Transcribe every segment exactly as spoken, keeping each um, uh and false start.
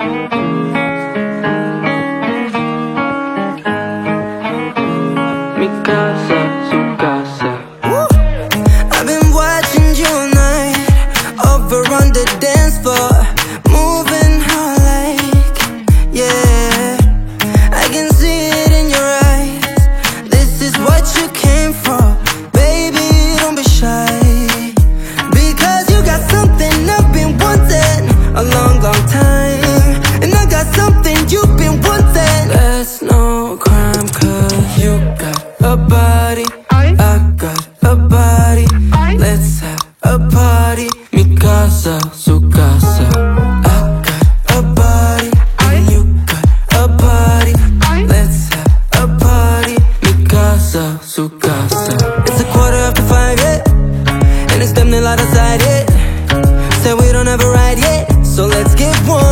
Mi casa, su casa. I've been watching you all night, over on the dance floor, moving how I like, yeah. I can see it in your eyes, this is what you came for. Baby, don't be shy, because you got something I've been wanting a long, long time. And I got something you've been wanting. That's no crime, cause you got a body, I got a body. Let's have a party. Mi casa, su casa. I got a body, and you got a body. Let's have a party. Mi casa, su casa. It's a quarter after five, yeah, and it's them they light outside, yeah. Said we don't have a ride yet, so let's get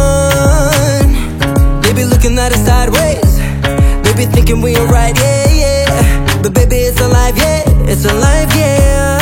one. They be looking at us sideways, they be thinking we alright, yeah, yeah. But baby, it's alive, yeah, it's alive, yeah.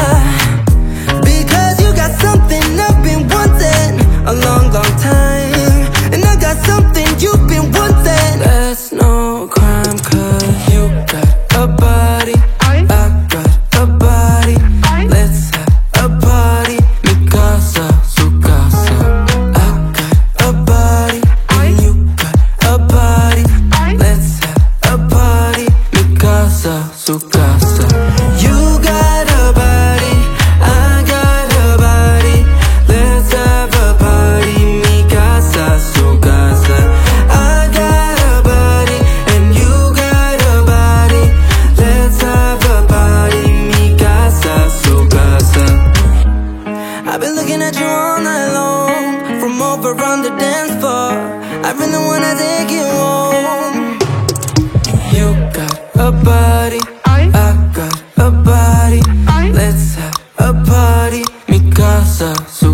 Because you got something I've been wanting a long, long time. And I got something you've been wanting. That's no crime, cause you got a body, I got a body. Let's have a party. Mi casa, su casa. I got a body, and you got a body. Let's have a party. Mi casa, su casa. You got a body, I got a body. Let's have a party. Mi casa, su casa. I got a body, and you got a body. Let's have a party. Mi casa, su casa. I've been looking at you all night long, from over on the dance floor. I really wanna take you home. You got a body, I got a body. Let's have a party. Mi casa, su